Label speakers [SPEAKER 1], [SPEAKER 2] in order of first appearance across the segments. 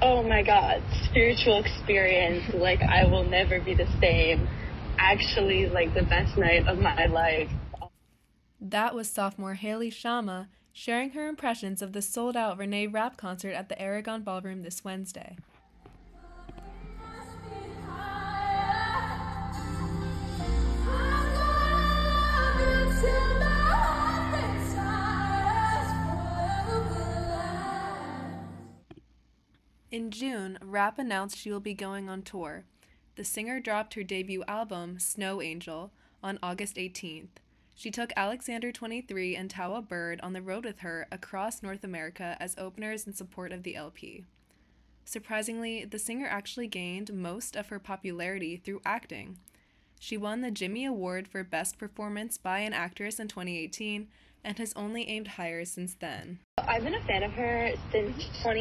[SPEAKER 1] Oh my god, spiritual experience, like I will never be the same. Actually, like the best night of my life.
[SPEAKER 2] That was sophomore Haley Shama sharing her impressions of the sold-out Renee Rapp concert at the Aragon Ballroom this Wednesday. In June, Rapp announced she will be going on tour. The singer dropped her debut album, Snow Angel, on August 18th. She took Alexander 23 and Tawa Bird on the road with her across North America as openers in support of the LP. Surprisingly, the singer actually gained most of her popularity through acting. She won the Jimmy Award for Best Performance by an Actress in 2018 and has only aimed higher since then.
[SPEAKER 1] I've been a fan of her since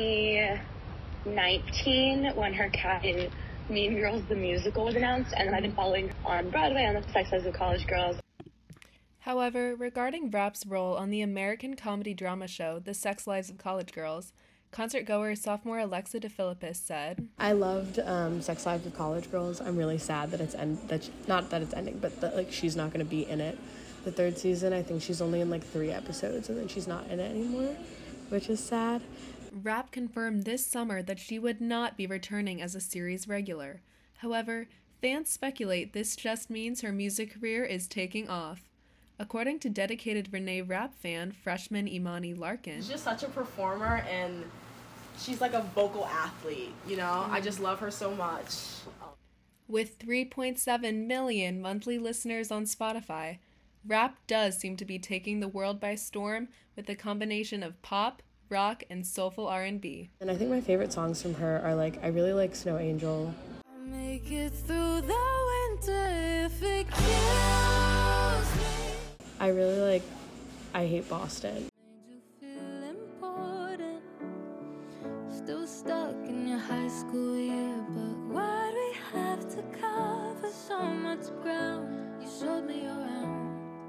[SPEAKER 1] 2019 when her cat in Mean Girls the Musical was announced, and then I've been following on Broadway on The Sex Lives of College Girls.
[SPEAKER 2] However, regarding Rapp's role on the American comedy drama show The Sex Lives of College Girls, concertgoer sophomore Alexa DeFilippis said,
[SPEAKER 3] I loved Sex Lives of College Girls. I'm really sad that it's not that it's ending, but that she's not going to be in it. The third season, I think she's only in 3 episodes, and then she's not in it anymore, which is sad.
[SPEAKER 2] Rapp confirmed this summer that she would not be returning as a series regular. However, fans speculate this just means her music career is taking off. According to dedicated Renee Rapp fan, freshman Imani Larkin,
[SPEAKER 4] she's just such a performer, and she's like a vocal athlete, you know? I just love her so much.
[SPEAKER 2] With 3.7 million monthly listeners on Spotify, Rapp does seem to be taking the world by storm with a combination of pop, rock, and soulful R&B.
[SPEAKER 3] And I think my favorite songs from her are I really like Snow Angel.
[SPEAKER 5] I'll make it through the winter if it kills me.
[SPEAKER 3] I really like I Hate Boston.
[SPEAKER 5] Made you feel important. Still stuck in your high school year, but why'd we have to cover so much ground? You showed me around.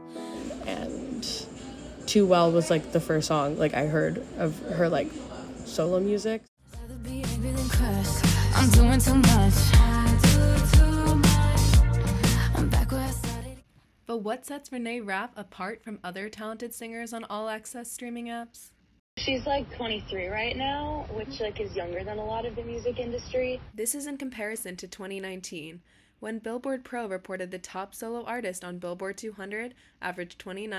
[SPEAKER 3] And Too Well was the first song I heard of her solo music.
[SPEAKER 5] Rather be angry than crushed. I'm doing too much. I do too much. I'm back where I started.
[SPEAKER 2] But what sets Renee Rapp apart from other talented singers on All Access streaming apps?
[SPEAKER 1] She's 23 right now, which is younger than a lot of the music industry.
[SPEAKER 2] This is in comparison to 2019, when Billboard Pro reported the top solo artist on Billboard 200 averaged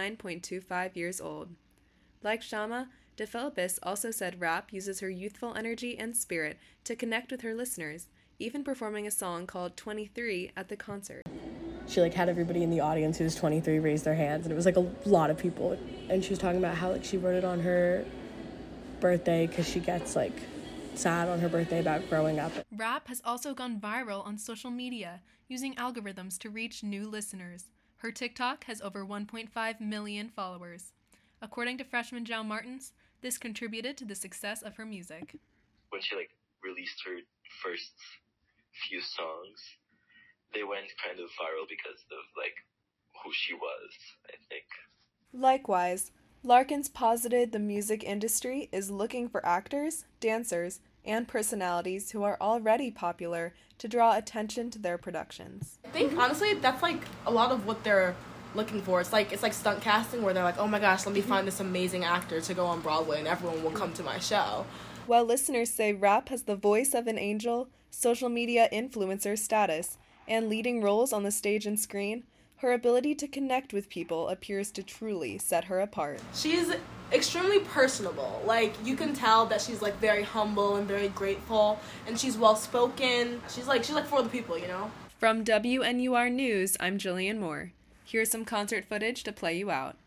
[SPEAKER 2] 29.25 years old. Like Shama, DeFilippis also said Rapp uses her youthful energy and spirit to connect with her listeners, even performing a song called 23 at the concert.
[SPEAKER 3] She had everybody in the audience who was 23 raise their hands, and it was a lot of people. And she was talking about how she wrote it on her birthday because she gets sad on her birthday about growing up.
[SPEAKER 2] Rapp has also gone viral on social media, using algorithms to reach new listeners. Her TikTok has over 1.5 million followers. According to freshman Jao Martins, this contributed to the success of her music.
[SPEAKER 6] When she released her first few songs, they went kind of viral because of who she was, I think.
[SPEAKER 2] Likewise, Larkins posited the music industry is looking for actors, dancers, and personalities who are already popular to draw attention to their productions.
[SPEAKER 4] I think, honestly, that's a lot of what they're looking for. It's like stunt casting where they're oh my gosh, let me find this amazing actor to go on Broadway and everyone will come to my show.
[SPEAKER 2] While listeners say Rapp has the voice of an angel, social media influencer status, and leading roles on the stage and screen, her ability to connect with people appears to truly set her apart.
[SPEAKER 4] She's extremely personable. You can tell that she's very humble and very grateful, and she's well-spoken. She's for the people, you know?
[SPEAKER 2] From WNUR News, I'm Jillian Moore. Here's some concert footage to play you out.